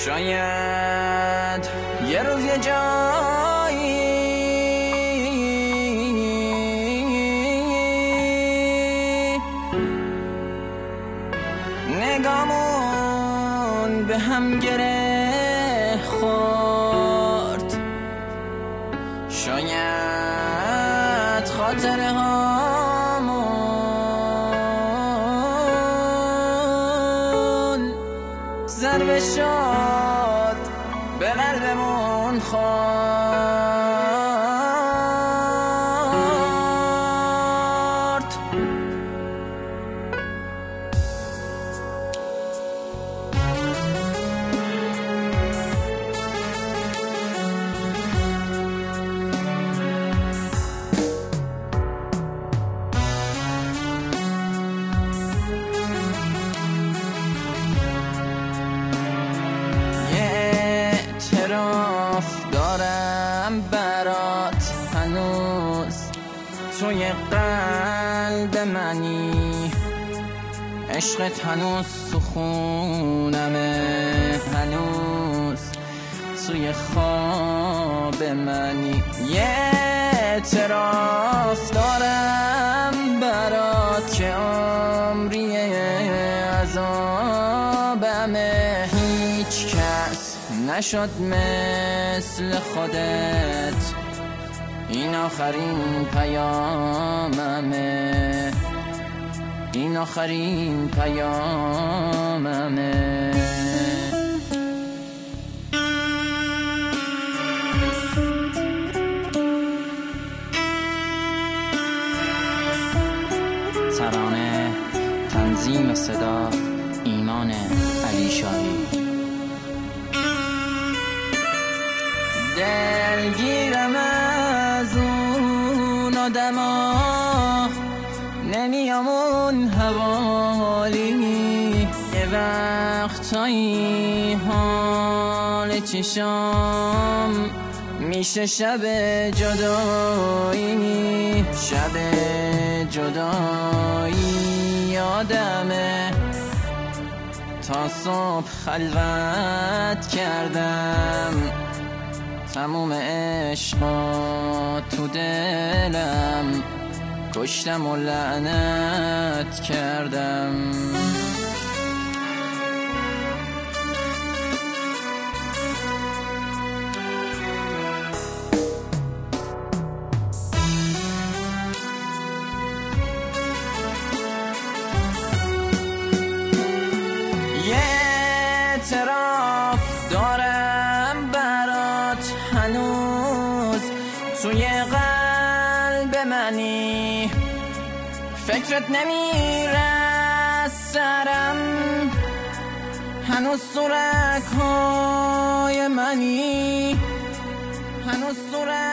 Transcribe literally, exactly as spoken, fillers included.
شاید یه روز یه جایی نگامون به هم گره خورد، شاید خاطره هامون ضربه شد به قلبمون خورد. دارم برات هنوز توی قلب منی، عشقت هنوز سخونمه، هنوز توی خواب منی. یه اعتراف دارم برات که عمری عذابمه، هیچ کس نشد مثل خودت، این آخرین پیاممه، این آخرین پیاممه. ترانه تنظیم صدا ایمان علیشاهی. دلگیرم از اون آدما، نمیام اون حوالی، یه وقتایی حال چشام میشه شب جدایی، شب جدایی یادمه تا صبح خلوت کردم، تموم عشقا تو دلم کشتم و لعنت کردم. یه اعتراف دارم برات هنوز توی قلب منی، فکرت نمیره از سرم، هنوز سرک های منی، هنوز سرک